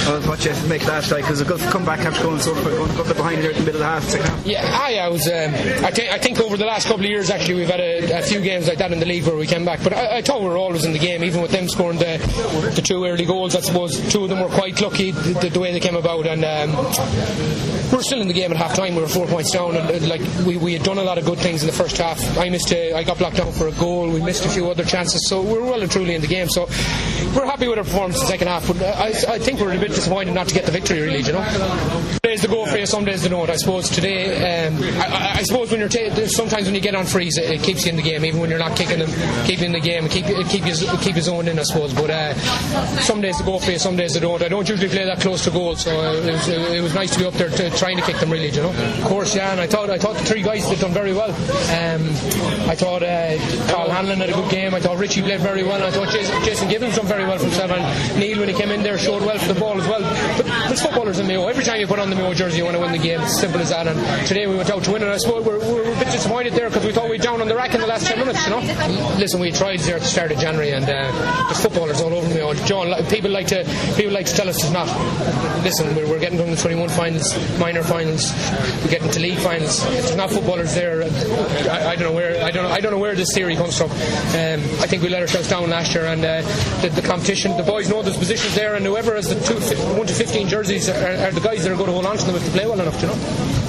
Well, what you make that like? It was a good comeback after going so going behind there in the middle of the half, second half. Yeah, I was. I think over the last couple of years, actually, we've had a few games like that in the league where we came back. But I thought we were always in the game, even with them scoring the two early goals. I suppose two of them were quite lucky the way they came about, and we're still in the game at half time. We were 4 points down, and like we had done a lot of good things in the first half. I got blocked down for a goal. We missed a few other chances, so we were well and truly in the game. So we're happy with our performance in the second half. But I think we're a bit disappointed not to get the victory, really. You know, some days they go for you, some days they don't. I suppose today, I suppose when you're sometimes when you get on freeze, it keeps you in the game, even when you're not kicking them, keep you in the game, keep you zoned in, I suppose. But some days they go for you, some days they don't. I don't usually play that close to goal, so it was nice to be up there trying to kick them, really. You know, of course, yeah. And I thought the three guys had done very well. I thought Carl Hanlon had a good game. I thought Richie played very well. I thought Jason Gibbons done very well for himself, and Neil, when he came in there, showed well for the ball as well. But there's footballers in Mayo. Every time you put on the Mayo jersey, you want to win the game. It's simple as that. And today we went out to win, and I suppose we're a bit disappointed there because we thought we were down on the rack in the last 10 minutes. You know, listen, we tried there at the start of January, and there's footballers all over Mayo. John, people like to tell us there's not. Listen, we're getting done the 21 finals, minor finals. We're getting to league finals. If there's not footballers there, I don't know where this theory comes from. I think we let ourselves down last year, and the competition, the boys know there's positions there, and whoever has the 1 to 15 jerseys are the guys that are going to hold on to them if they play well enough, you know.